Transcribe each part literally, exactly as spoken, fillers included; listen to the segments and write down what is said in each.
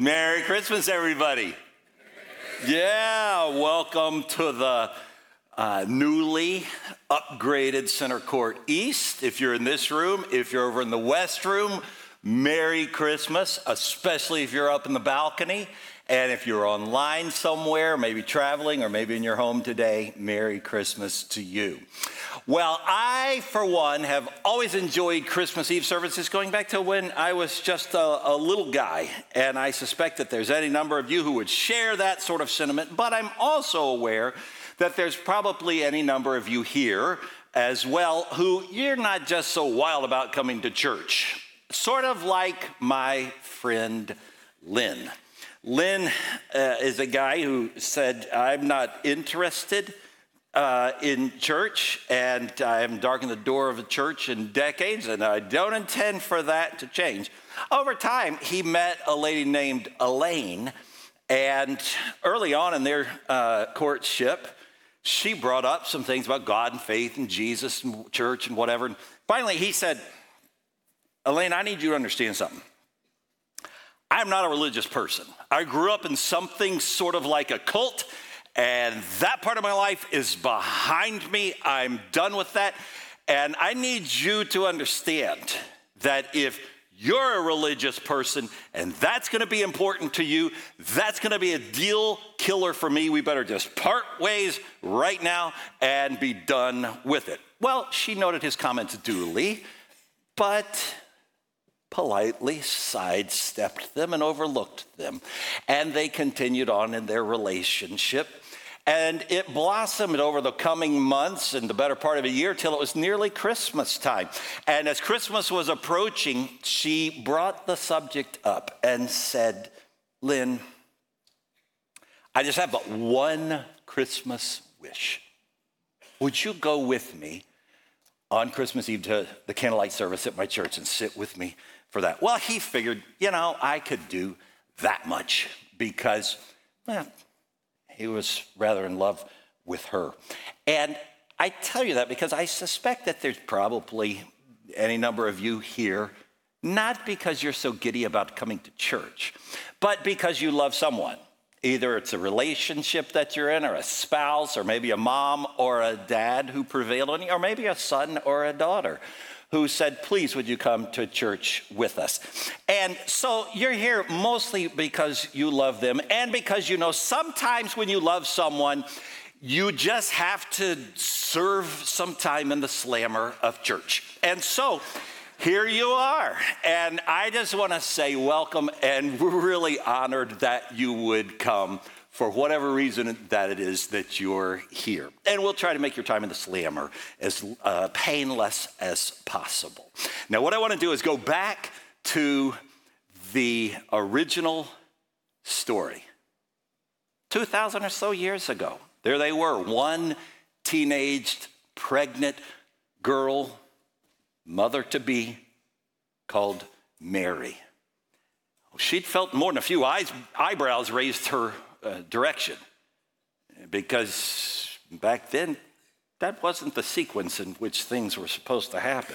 Merry Christmas, everybody. Yeah, welcome to the uh, newly upgraded Center Court East. If you're in this room, if you're over in the West room, Merry Christmas, especially if you're up in the balcony. And if you're online somewhere, maybe traveling or maybe in your home today, Merry Christmas to you. Well, I, for one, have always enjoyed Christmas Eve services going back to when I was just a, a little guy. And I suspect that there's any number of you who would share that sort of sentiment. But I'm also aware that there's probably any number of you here as well who you're not just so wild about coming to church. Sort of like my friend Lynn. Lynn uh, is a guy who said, I'm not interested uh, in church, and I haven't darkened the door of a church in decades, and I don't intend for that to change. Over time, he met a lady named Elaine, and early on in their uh, courtship, she brought up some things about God and faith and Jesus and church and whatever. And finally, he said, Elaine, I need you to understand something. I'm not a religious person. I grew up in something sort of like a cult, and that part of my life is behind me. I'm done with that. And I need you to understand that if you're a religious person and that's going to be important to you, that's going to be a deal killer for me. We better just part ways right now and be done with it. Well, she noted his comments duly, but politely sidestepped them and overlooked them. And they continued on in their relationship. And it blossomed over the coming months and the better part of a year till it was nearly Christmas time. And as Christmas was approaching, she brought the subject up and said, Lynn, I just have but one Christmas wish. Would you go with me on Christmas Eve to the candlelight service at my church and sit with me for that? Well, he figured, you know, I could do that much because, well, he was rather in love with her. And I tell you that because I suspect that there's probably any number of you here, not because you're so giddy about coming to church, but because you love someone. Either it's a relationship that you're in, or a spouse, or maybe a mom or a dad who prevailed on you, or maybe a son or a daughter who said, please, would you come to church with us? And so you're here mostly because you love them and because you know sometimes when you love someone, you just have to serve some time in the slammer of church. And so here you are. And I just want to say welcome, and we're really honored that you would come for whatever reason that it is that you're here. And we'll try to make your time in the slammer as uh, painless as possible. Now, what I want to do is go back to the original story. two thousand or so years ago, there they were, one teenaged, pregnant girl, mother-to-be, called Mary. She'd felt more than a few eyes, eyebrows raised her uh, direction, because back then, that wasn't the sequence in which things were supposed to happen.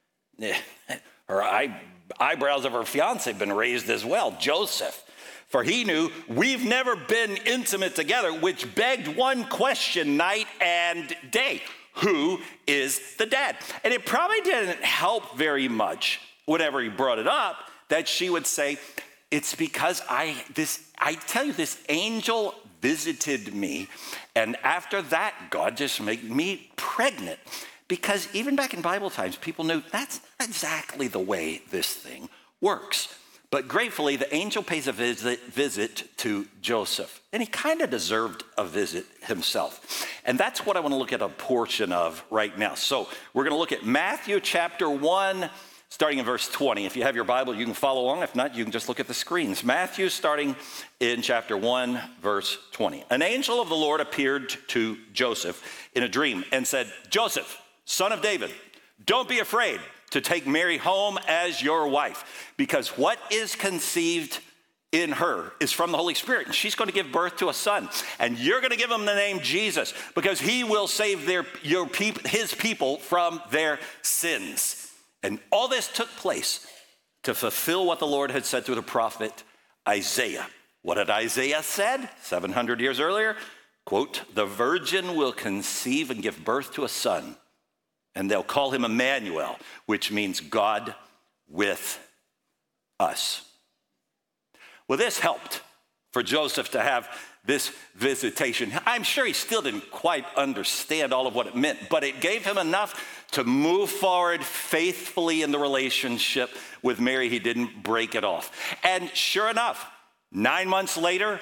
Her eye, eyebrows of her fiancé had been raised as well, Joseph, for he knew we've never been intimate together, which begged one question night and day. Who is the dad? And it probably didn't help very much whenever he brought it up that she would say, it's because I, this, I tell you, this angel visited me. And after that, God just made me pregnant. Because even back in Bible times, people knew that's not exactly the way this thing works. But gratefully, the angel pays a visit, visit to Joseph. And he kind of deserved a visit himself. And that's what I want to look at a portion of right now. So we're going to look at Matthew chapter one, starting in verse twenty. If you have your Bible, you can follow along. If not, you can just look at the screens. Matthew, starting in chapter one, verse twenty. An angel of the Lord appeared to Joseph in a dream and said, Joseph, son of David, don't be afraid to take Mary home as your wife, because what is conceived in her is from the Holy Spirit. And she's going to give birth to a son, and you're going to give him the name Jesus, because he will save their, your peop, his people from their sins. And all this took place to fulfill what the Lord had said through the prophet Isaiah. What had Isaiah said seven hundred years earlier? Quote, the virgin will conceive and give birth to a son, and they'll call him Emmanuel, which means God with us. Well, this helped for Joseph to have this visitation. I'm sure he still didn't quite understand all of what it meant, but it gave him enough to move forward faithfully in the relationship with Mary. He didn't break it off. And sure enough, nine months later,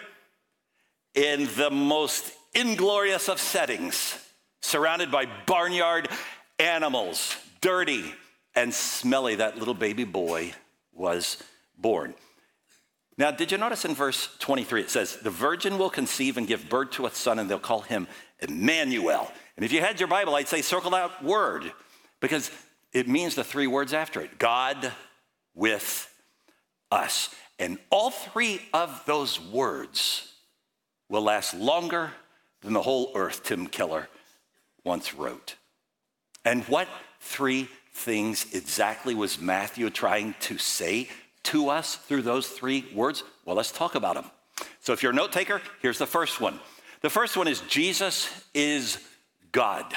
in the most inglorious of settings, surrounded by barnyard animals, dirty and smelly, that little baby boy was born. Now, did you notice in verse twenty-three, it says, the virgin will conceive and give birth to a son, and they'll call him Emmanuel. And if you had your Bible, I'd say circle that word, because it means the three words after it, God with us. And all three of those words will last longer than the whole earth, Tim Keller once wrote. And what three things exactly was Matthew trying to say to us through those three words? Well, let's talk about them. So if you're a note taker, here's the first one. The first one is Jesus is God.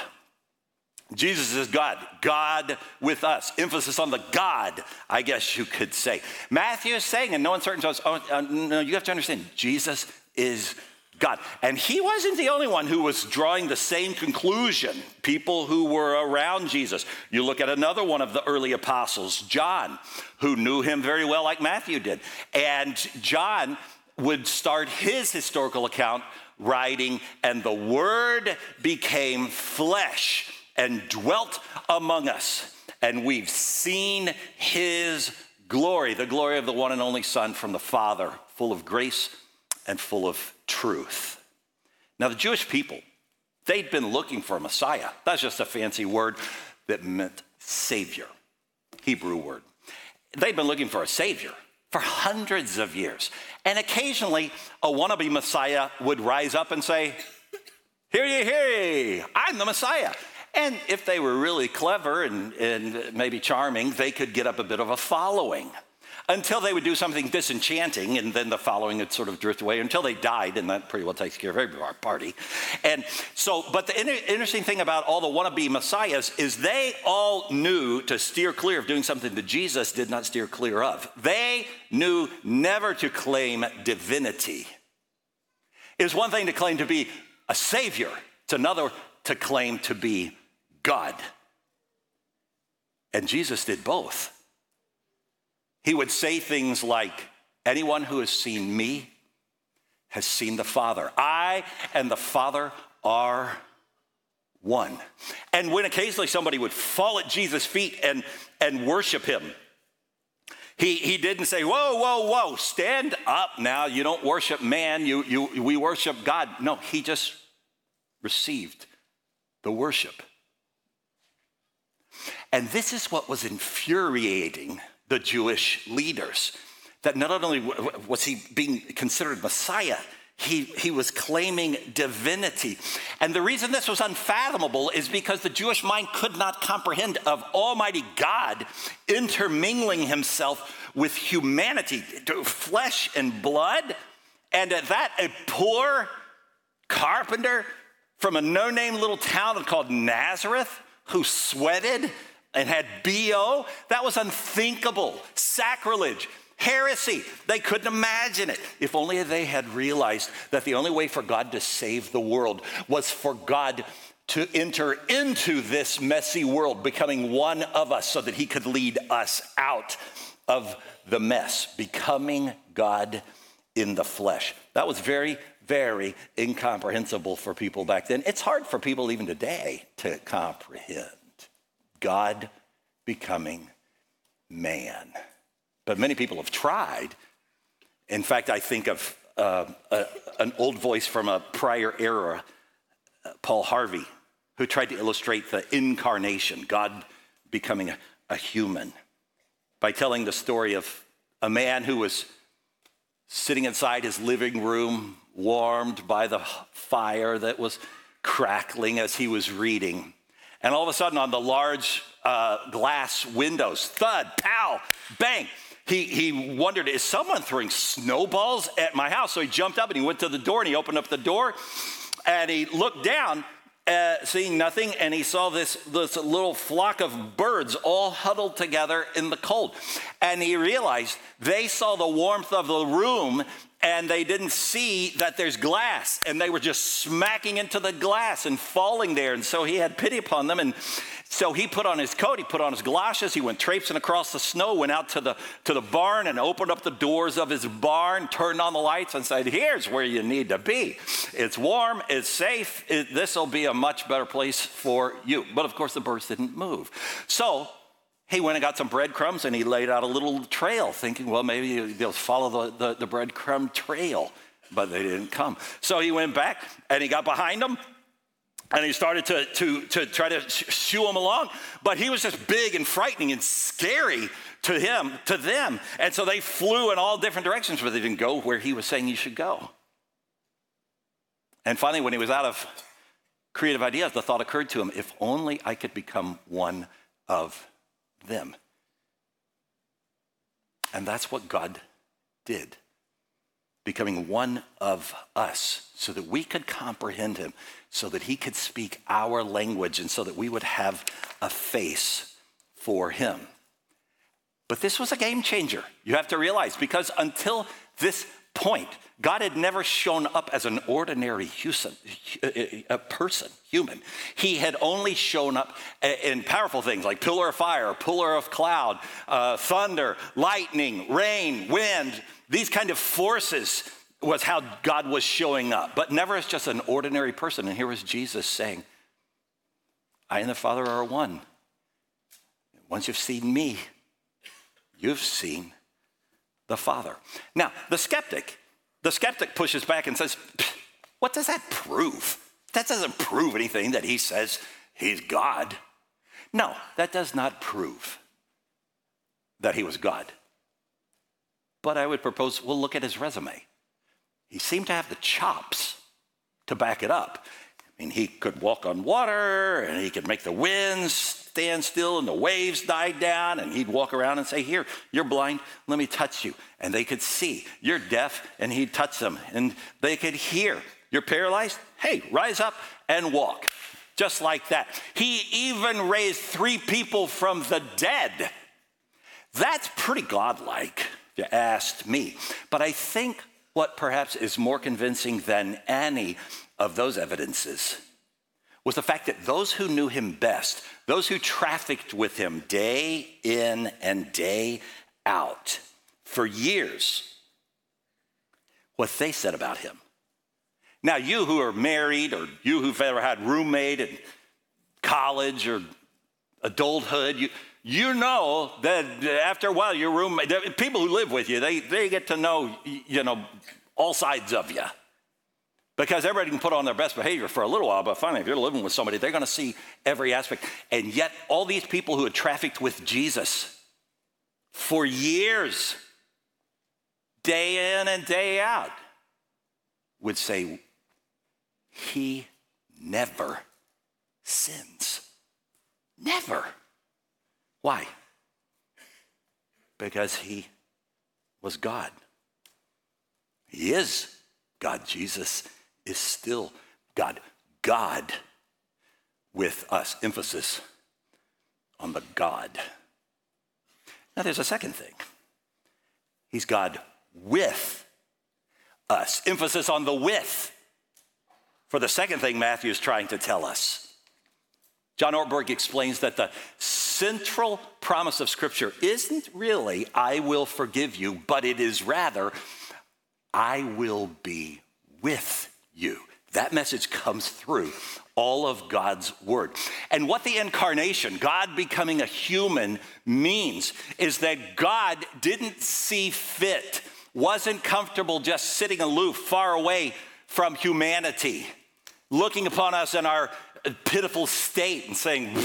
Jesus is God, God with us. Emphasis on the God, I guess you could say. Matthew is saying, in no uncertain terms, oh, uh, no, you have to understand, Jesus is God. And he wasn't the only one who was drawing the same conclusion. People who were around Jesus. You look at another one of the early apostles, John, who knew him very well like Matthew did. And John would start his historical account writing, and the Word became flesh and dwelt among us. And we've seen his glory, the glory of the one and only Son from the Father, full of grace and full of truth. Now, the Jewish people, they'd been looking for a Messiah. That's just a fancy word that meant Savior, Hebrew word. They'd been looking for a Savior for hundreds of years. And occasionally, a wannabe Messiah would rise up and say, hear ye, hear ye, I'm the Messiah. And if they were really clever and, and maybe charming, they could get up a bit of a following until they would do something disenchanting, and then the following would sort of drift away until they died, and that pretty well takes care of every party. And so, but the inter- interesting thing about all the wannabe messiahs is they all knew to steer clear of doing something that Jesus did not steer clear of. They knew never to claim divinity. It's one thing to claim to be a savior. It's another to claim to be God. And Jesus did both. He would say things like, anyone who has seen me has seen the Father. I and the Father are one. And when occasionally somebody would fall at Jesus' feet and, and worship him, he, he didn't say, whoa, whoa, whoa, stand up now. You don't worship man, you, you, we worship God. No, he just received the worship. And this is what was infuriating the Jewish leaders, that not only was he being considered Messiah, he, he was claiming divinity. And the reason this was unfathomable is because the Jewish mind could not comprehend of Almighty God intermingling himself with humanity, flesh and blood, and at that, a poor carpenter from a no-name little town called Nazareth who sweated and had B O, that was unthinkable, sacrilege, heresy. They couldn't imagine it. If only they had realized that the only way for God to save the world was for God to enter into this messy world, becoming one of us so that he could lead us out of the mess, becoming God in the flesh. That was very, very incomprehensible for people back then. It's hard for people even today to comprehend. God becoming man. But many people have tried. In fact, I think of uh, a, an old voice from a prior era, uh, Paul Harvey, who tried to illustrate the incarnation, God becoming a, a human, by telling the story of a man who was sitting inside his living room, warmed by the fire that was crackling as he was reading. And all of a sudden, on the large uh, glass windows, thud, pow, bang, he, he wondered, is someone throwing snowballs at my house? So he jumped up and he went to the door and he opened up the door and he looked down, uh, seeing nothing, and he saw this, this little flock of birds all huddled together in the cold. And he realized they saw the warmth of the room and they didn't see that there's glass, and they were just smacking into the glass and falling there. And so he had pity upon them. And so he put on his coat, he put on his galoshes, he went traipsing across the snow, went out to the, to the barn and opened up the doors of his barn, turned on the lights and said, here's where you need to be. It's warm, it's safe, it, this will be a much better place for you. But of course the birds didn't move. So he went and got some breadcrumbs and he laid out a little trail, thinking, well, maybe they'll follow the, the, the breadcrumb trail, but they didn't come. So he went back and he got behind them and he started to, to, to try to shoo them along, but he was just big and frightening and scary to him, to them. And so they flew in all different directions, but they didn't go where he was saying you should go. And finally, when he was out of creative ideas, the thought occurred to him, if only I could become one of them. And that's what God did, becoming one of us so that we could comprehend him, so that he could speak our language, and so that we would have a face for him. But this was a game changer, you have to realize, because until this point, God had never shown up as an ordinary human, a person, human. He had only shown up in powerful things like pillar of fire, pillar of cloud, uh, thunder, lightning, rain, wind. These kind of forces was how God was showing up, but never as just an ordinary person. And here was Jesus saying, I and the Father are one. Once you've seen me, you've seen the Father. Now, the skeptic, the skeptic pushes back and says, what does that prove? That doesn't prove anything that he says he's God. No, that does not prove that he was God. But I would propose we'll look at his resume. He seemed to have the chops to back it up. I mean, he could walk on water, and he could make the winds stand still and the waves die down, and he'd walk around and say, here, you're blind, let me touch you. And they could see. You're deaf, and he'd touch them, and they could hear. You're paralyzed? Hey, rise up and walk. Just like that. He even raised three people from the dead. That's pretty godlike, if you asked me. But I think what perhaps is more convincing than any of those evidences was the fact that those who knew him best, those who trafficked with him day in and day out for years, what they said about him. Now, you who are married, or you who've ever had a roommate in college or adulthood, you, you know that after a while, your roommate, people who live with you, they, they get to know, you know, all sides of you. Because everybody can put on their best behavior for a little while, but finally, if you're living with somebody, they're going to see every aspect. And yet, all these people who had trafficked with Jesus for years, day in and day out, would say, he never sins. Never. Why? Because he was God. He is God. Jesus is still God. God with us. Emphasis on the God. Now there's a second thing. He's God with us. Emphasis on the with. For the second thing Matthew is trying to tell us. John Ortberg explains that the central promise of Scripture isn't really, I will forgive you, but it is rather, I will be with you. That message comes through all of God's word. And what the incarnation, God becoming a human, means is that God didn't see fit, wasn't comfortable just sitting aloof, far away from humanity, looking upon us in our pitiful state and saying,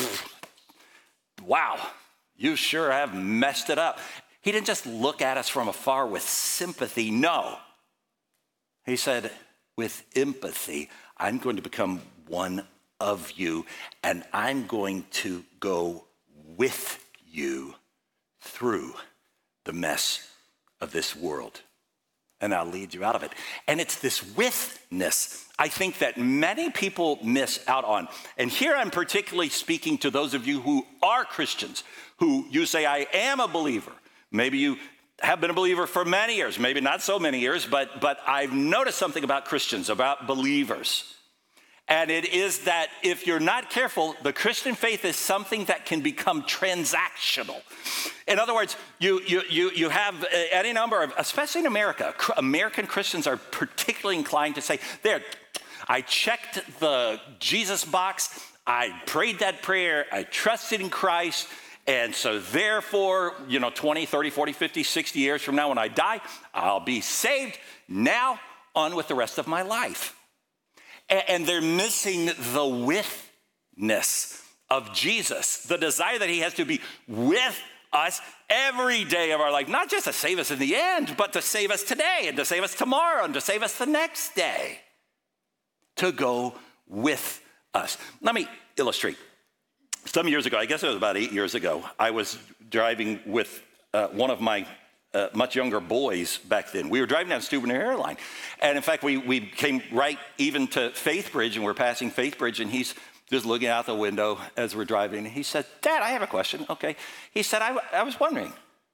wow, you sure have messed it up. He didn't just look at us from afar with sympathy. No. He said, with empathy, I'm going to become one of you, and I'm going to go with you through the mess of this world. And I'll lead you out of it. And it's this withness, I think, that many people miss out on. And here I'm particularly speaking to those of you who are Christians, who you say, I am a believer. Maybe you have been a believer for many years, maybe not so many years, but, but I've noticed something about Christians, about believers. And it is that if you're not careful, the Christian faith is something that can become transactional. In other words, you, you, you, you have any number of, especially in America, American Christians are particularly inclined to say, there, I checked the Jesus box, I prayed that prayer, I trusted in Christ, and so therefore, you know, twenty, thirty, forty, fifty, sixty years from now when I die, I'll be saved. Now, on with the rest of my life. And they're missing the withness of Jesus, the desire that he has to be with us every day of our life, not just to save us in the end, but to save us today and to save us tomorrow and to save us the next day, to go with us. Let me illustrate. Some years ago, I guess it was about eight years ago, I was driving with uh, one of my Uh, much younger boys back then. We were driving down Steubenville Airline. And in fact, we, we came right even to Faith Bridge, and we're passing Faith Bridge, and he's just looking out the window as we're driving. And he said, Dad, I have a question. Okay. He said, I, I was wondering,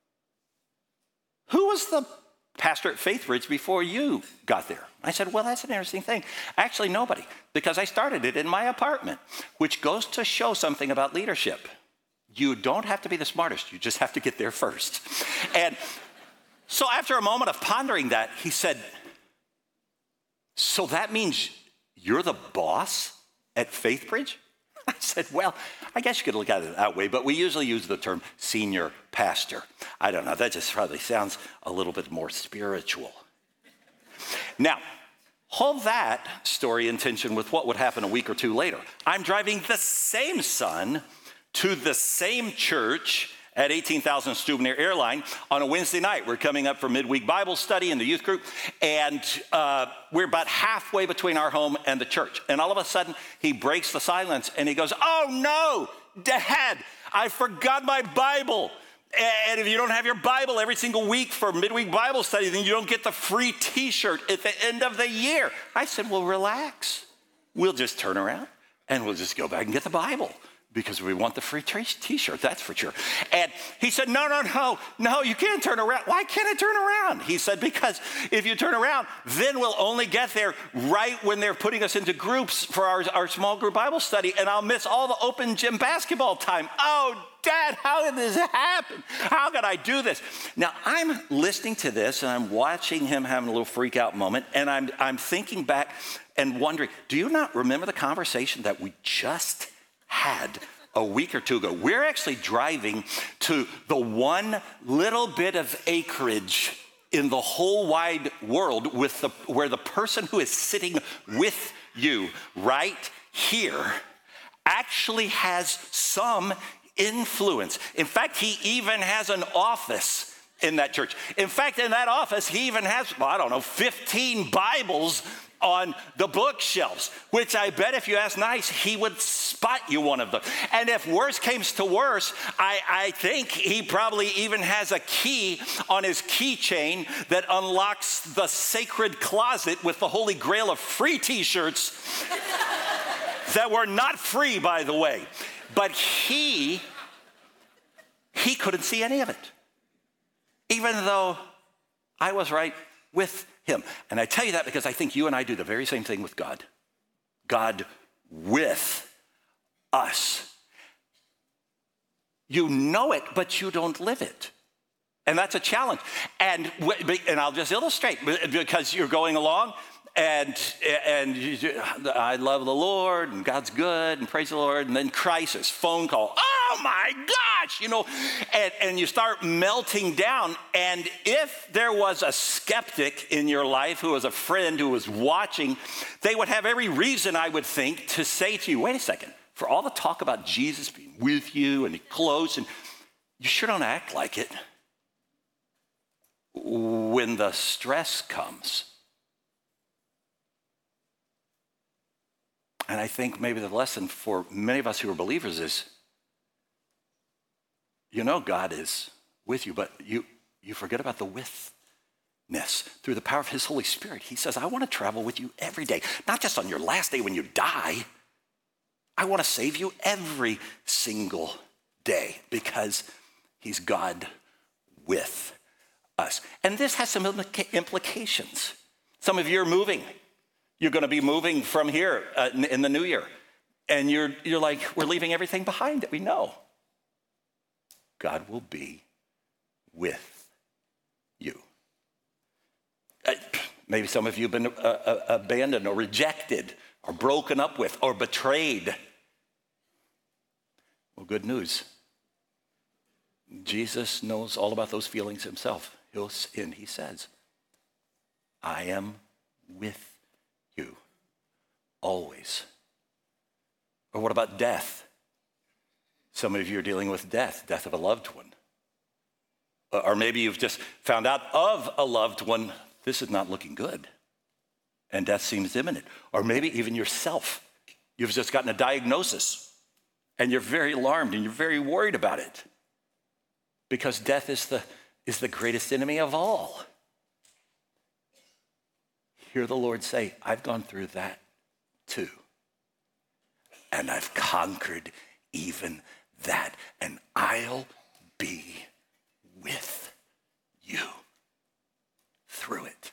who was the pastor at Faith Bridge before you got there? I said, well, that's an interesting thing. Actually, nobody, because I started it in my apartment, which goes to show something about leadership. You don't have to be the smartest. You just have to get there first. And so after a moment of pondering that, he said, so that means you're the boss at Faith Bridge? I said, well, I guess you could look at it that way, but we usually use the term senior pastor. I don't know, that just probably sounds a little bit more spiritual. Now, hold that story in tension with what would happen a week or two later. I'm driving the same son to the same church at eighteen thousand Steubenville Airline on a Wednesday night. We're coming up for midweek Bible study in the youth group, and uh, we're about halfway between our home and the church. And all of a sudden, he breaks the silence, and he goes, oh no, Dad, I forgot my Bible. And if you don't have your Bible every single week for midweek Bible study, then you don't get the free t-shirt at the end of the year. I said, well, relax. We'll just turn around, and we'll just go back and get the Bible, because we want the free t-shirt, that's for sure. And he said, no, no, no, no, you can't turn around. Why can't I turn around? He said, because if you turn around, then we'll only get there right when they're putting us into groups for our, our small group Bible study, and I'll miss all the open gym basketball time. Oh, Dad, how did this happen? How could I do this? Now, I'm listening to this, and I'm watching him having a little freak out moment, and I'm, I'm thinking back and wondering, do you not remember the conversation that we just had a week or two ago? We're actually driving to the one little bit of acreage in the whole wide world with the, where the person who is sitting with you right here actually has some influence. In fact, he even has an office in that church. In fact, in that office, he even has, well, I don't know, fifteen Bibles on the bookshelves, which I bet if you ask nice, he would spot you one of them. And if worse came to worse, I, I think he probably even has a key on his keychain that unlocks the sacred closet with the holy grail of free t-shirts that were not free, by the way. But he, he couldn't see any of it, even though I was right with him. And I tell you that because I think you and I do the very same thing with God. God with us. You know it, but you don't live it. And that's a challenge. And, and I'll just illustrate, because you're going along, and, and you, I love the Lord, and God's good, and praise the Lord, and then crisis, phone call. Oh my gosh, you know, and, and you start melting down. And if there was a skeptic in your life who was a friend who was watching, they would have every reason, I would think, to say to you, wait a second, for all the talk about Jesus being with you and close, and you sure don't act like it when the stress comes. And I think maybe the lesson for many of us who are believers is, you know God is with you, but you, You forget about the withness. Through the power of his Holy Spirit, he says, I want to travel with you every day, not just on your last day when you die. I want to save you every single day because he's God with us. And this has some implica- implications. Some of you are moving. You're going to be moving from here uh, in the new year. And you're, you're like, we're leaving everything behind that we know. God will be with you. Uh, maybe some of you have been uh, uh, abandoned or rejected or broken up with or betrayed. Well, good news. Jesus knows all about those feelings himself. He'll, and he says, I am with you always. Or what about death? Some of you are dealing with death, death of a loved one. Or maybe you've just found out of a loved one, this is not looking good, and death seems imminent. Or maybe even yourself. You've just gotten a diagnosis, and you're very alarmed, and you're very worried about it, because death is the, is the greatest enemy of all. Hear the Lord say, I've gone through that too, and I've conquered even that, and I'll be with you through it.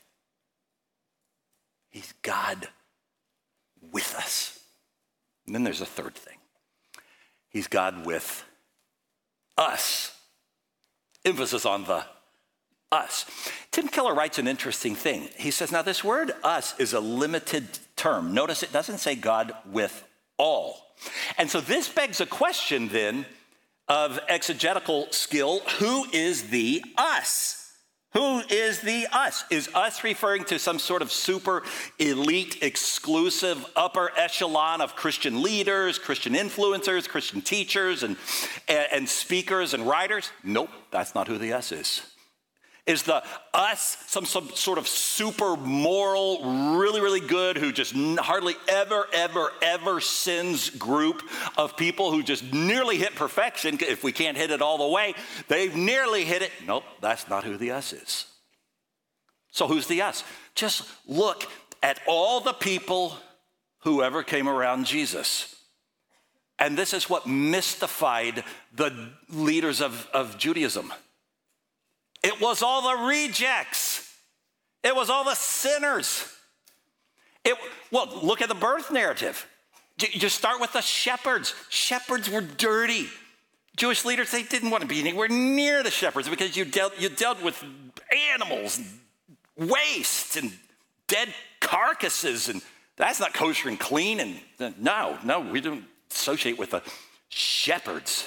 He's God with us. And then there's a third thing. He's God with us. Emphasis on the us. Tim Keller writes an interesting thing. He says, now this word us is a limited term. Notice it doesn't say God with all. And so this begs a question then of exegetical skill. Who is the us? Who is the us? Is us referring to some sort of super elite, exclusive upper echelon of Christian leaders, Christian influencers, Christian teachers, and, and, and speakers and writers? Nope, that's not who the us is. Is the us some, some sort of super moral, really, really good, who just hardly ever, ever, ever sins group of people who just nearly hit perfection? If we can't hit it all the way, they've nearly hit it. Nope, that's not who the us is. So who's the us? Just look at all the people who ever came around Jesus. And this is what mystified the leaders of, of Judaism. It was all the rejects. It was all the sinners. It, well, look at the birth narrative. You just start with the shepherds. Shepherds were dirty. Jewish leaders, they didn't want to be anywhere near the shepherds because you dealt, you dealt with animals, and waste, and dead carcasses, and that's not kosher and clean. And no, no, we don't associate with the shepherds.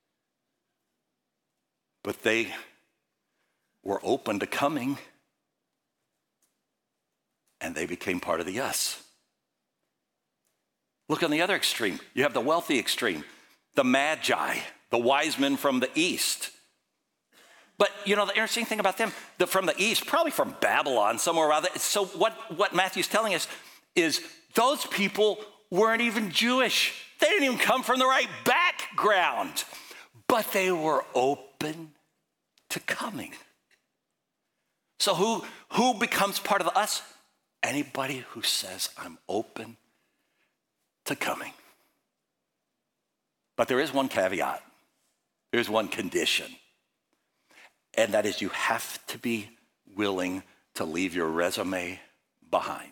But they were open to coming, and they became part of the us. Look on the other extreme. You have the wealthy extreme, the magi, the wise men from the east. But you know, the interesting thing about them, the, from the east, probably from Babylon, somewhere around there. So what, what Matthew's telling us is those people weren't even Jewish. They didn't even come from the right background, but they were open to coming. So who, who becomes part of the us? Anybody who says, I'm open to coming. But there is one caveat. There's one condition. And that is you have to be willing to leave your resume behind.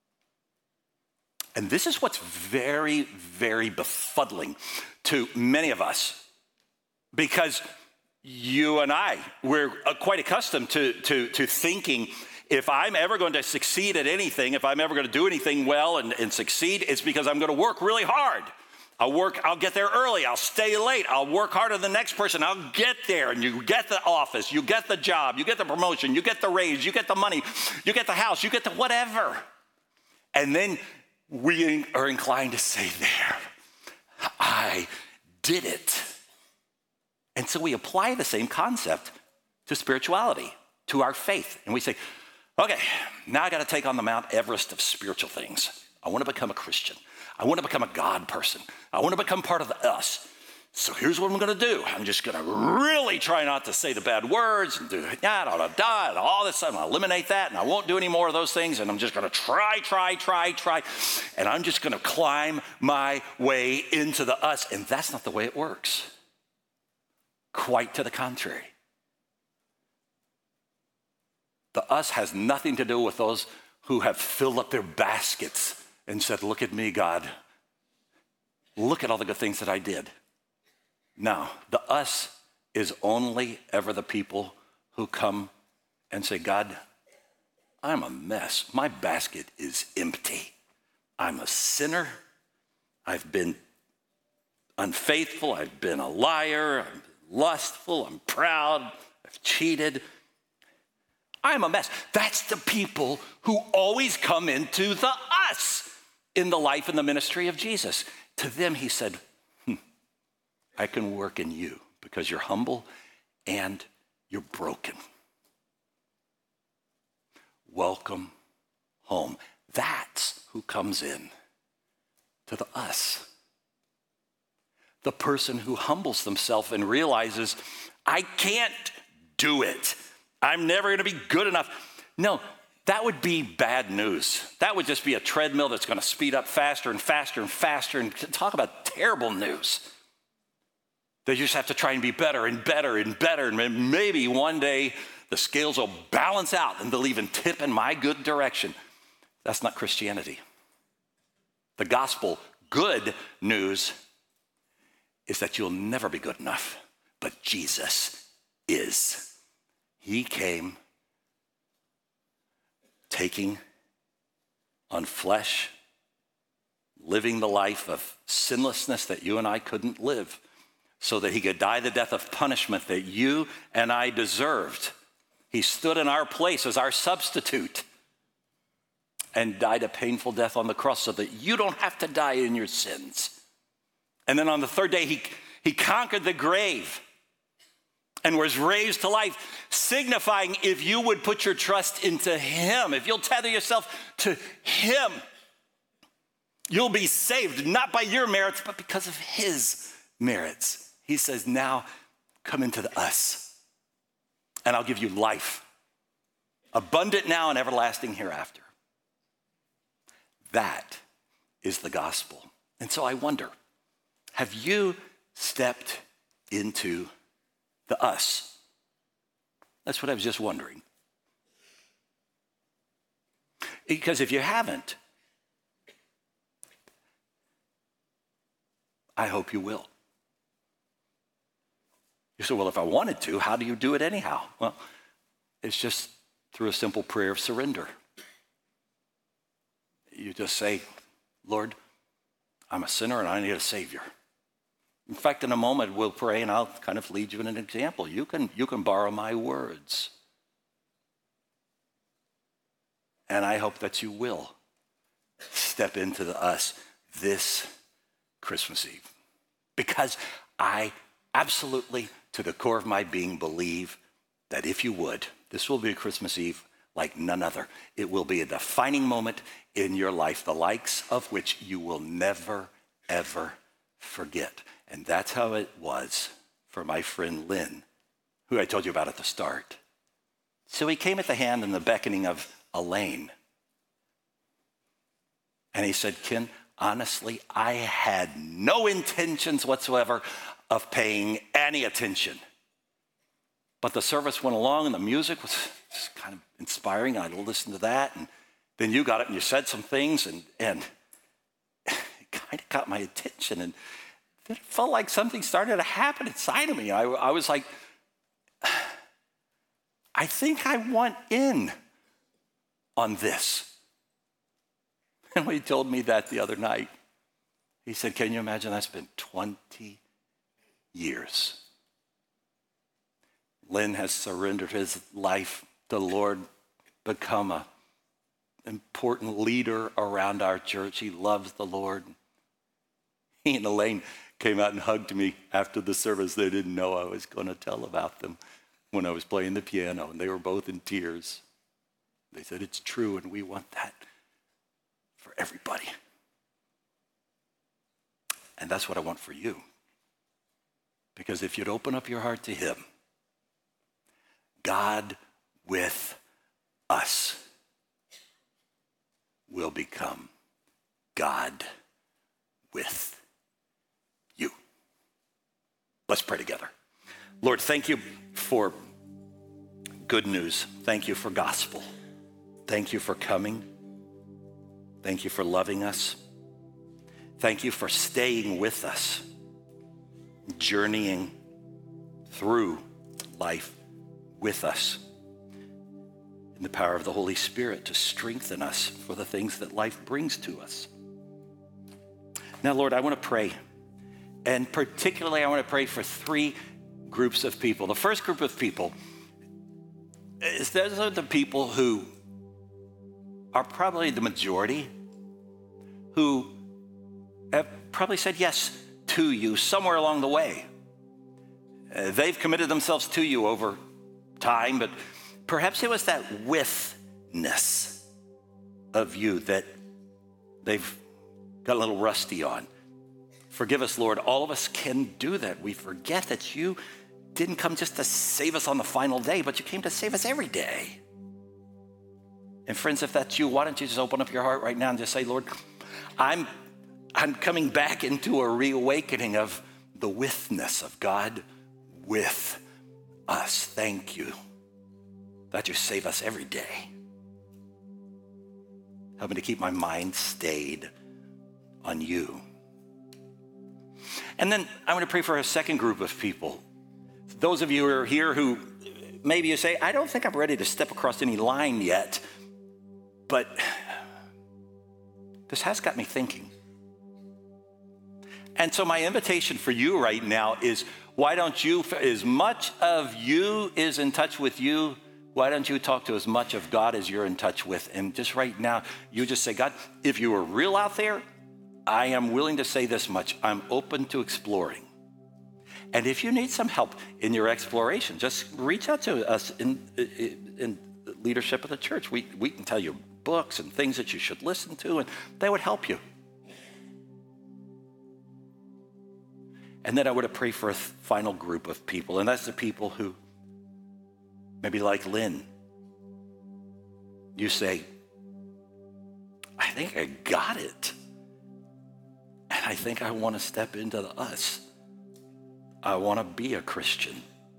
And this is what's very, very befuddling to many of us, because you and I, we're quite accustomed to, to, to thinking, if I'm ever going to succeed at anything, if I'm ever going to do anything well and, and succeed, it's because I'm going to work really hard. I'll work, I'll get there early, I'll stay late, I'll work harder than the next person, I'll get there, and you get the office, you get the job, you get the promotion, you get the raise, you get the money, you get the house, you get the whatever. And then we are inclined to say, there, I did it. And so we apply the same concept to spirituality, to our faith. And we say, okay, now I got to take on the Mount Everest of spiritual things. I want to become a Christian. I want to become a God person. I want to become part of the us. So here's what I'm going to do. I'm just going to really try not to say the bad words and do da, da, da, da, and all this stuff. I'll eliminate that, and I won't do any more of those things, and I'm just going to try, try, try, try, and I'm just going to climb my way into the us. And that's not the way it works. Quite to the contrary. The us has nothing to do with those who have filled up their baskets and said, look at me, God. Look at all the good things that I did. No, the us is only ever the people who come and say, God, I'm a mess. My basket is empty. I'm a sinner. I've been unfaithful. I've been a liar. I'm lustful. I'm proud. I've cheated. I'm a mess. That's the people who always come into the us in the life and the ministry of Jesus. To them, he said, hmm, I can work in you because you're humble and you're broken. Welcome home. That's who comes in to the us. The person who humbles themselves and realizes, I can't do it. I'm never going to be good enough. No, that would be bad news. That would just be a treadmill that's going to speed up faster and faster and faster. And talk about terrible news. They just have to try and be better and better and better. And maybe one day the scales will balance out and they'll even tip in my good direction. That's not Christianity. The gospel, good news, is that you'll never be good enough, but Jesus is. He came taking on flesh, living the life of sinlessness that you and I couldn't live, so that he could die the death of punishment that you and I deserved. He stood in our place as our substitute and died a painful death on the cross so that you don't have to die in your sins. And then on the third day, he, he conquered the grave and was raised to life, signifying if you would put your trust into him, if you'll tether yourself to him, you'll be saved, not by your merits, but because of his merits. He says, now come into the us, and I'll give you life, abundant now and everlasting hereafter. That is the gospel. And so I wonder, have you stepped into the us? That's what I was just wondering. Because if you haven't, I hope you will. You say, well, if I wanted to, how do you do it anyhow? Well, it's just through a simple prayer of surrender. You just say, Lord, I'm a sinner and I need a Savior. In fact, in a moment, we'll pray, and I'll kind of lead you in an example. You can, you can borrow my words. And I hope that you will step into the us this Christmas Eve. Because I absolutely, to the core of my being, believe that if you would, this will be a Christmas Eve like none other. It will be a defining moment in your life, the likes of which you will never, ever forget. And that's how it was for my friend Lynn, who I told you about at the start. So he came at the hand and the beckoning of Elaine. And he said, Ken, honestly, I had no intentions whatsoever of paying any attention. But the service went along and the music was kind of inspiring. I listened to that. And then you got up and you said some things, and, and it kind of got my attention. And then it felt like something started to happen inside of me. I, I was like, I think I want in on this. And when he told me that the other night, he said, can you imagine that's been twenty years? Lynn has surrendered his life to the Lord, become an important leader around our church. He loves the Lord. He and Elaine came out and hugged me after the service. They didn't know I was going to tell about them when I was playing the piano, and they were both in tears. They said, it's true, and we want that for everybody. And that's what I want for you. Because if you'd open up your heart to him, God with us will become God with you. Let's pray together. Lord, thank you for good news. Thank you for gospel. Thank you for coming. Thank you for loving us. Thank you for staying with us, journeying through life with us in the power of the Holy Spirit to strengthen us for the things that life brings to us. Now, Lord, I want to pray, and particularly I want to pray for three groups of people. The first group of people is those are the people who are probably the majority, who have probably said yes to you somewhere along the way. Uh, they've committed themselves to you over time, but perhaps it was that withness of you that they've got a little rusty on. Forgive us, Lord. All of us can do that. We forget that you didn't come just to save us on the final day, but you came to save us every day. And friends, if that's you, why don't you just open up your heart right now and just say, Lord, I'm, I'm coming back into a reawakening of the withness of God with us. Thank you that you save us every day. Help me to keep my mind stayed on you. And then I want to pray for a second group of people. Those of you who are here who maybe you say, I don't think I'm ready to step across any line yet, but this has got me thinking. And so my invitation for you right now is, why don't you, as much of you is in touch with you, why don't you talk to as much of God as you're in touch with? And just right now, you just say, God, if you were real out there, I am willing to say this much. I'm open to exploring. And if you need some help in your exploration, just reach out to us in, in, in leadership of the church. We, we can tell you books and things that you should listen to, and they would help you. And then I would pray for a final group of people, and that's the people who, maybe like Lynn, you say, I think I got it. And I think I want to step into the us. I want to be a Christian.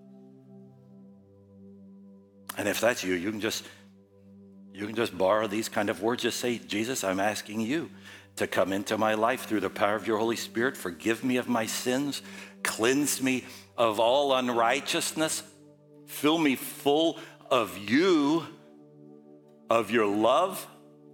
And if that's you, you can just you can just borrow these kind of words. Just say, Jesus, I'm asking you to come into my life through the power of your Holy Spirit. Forgive me of my sins. Cleanse me of all unrighteousness. Fill me full of you, of your love,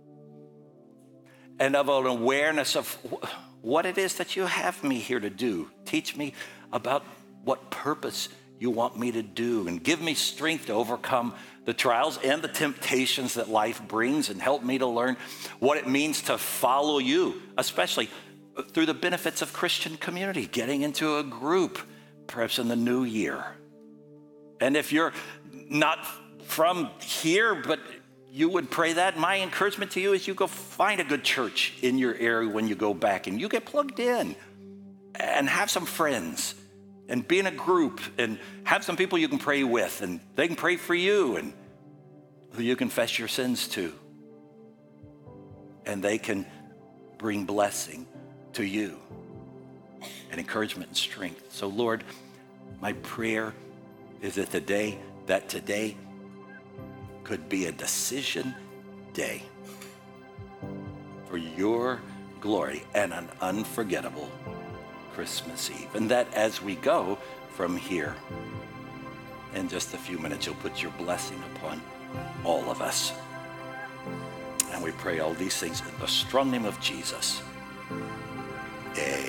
and of an awareness of what it is that you have me here to do. Teach me about what purpose you want me to do, and give me strength to overcome the trials and the temptations that life brings, and help me to learn what it means to follow you, especially through the benefits of Christian community, getting into a group, perhaps in the new year. And if you're not from here, but you would pray that, my encouragement to you is you go find a good church in your area when you go back, and you get plugged in and have some friends and be in a group and have some people you can pray with, and they can pray for you, and who you confess your sins to. And they can bring blessing to you and encouragement and strength. So Lord, my prayer is that today, that today could be a decision day for your glory and an unforgettable Christmas Eve. And that as we go from here, in just a few minutes, you'll put your blessing upon all of us. And we pray all these things in the strong name of Jesus. Amen.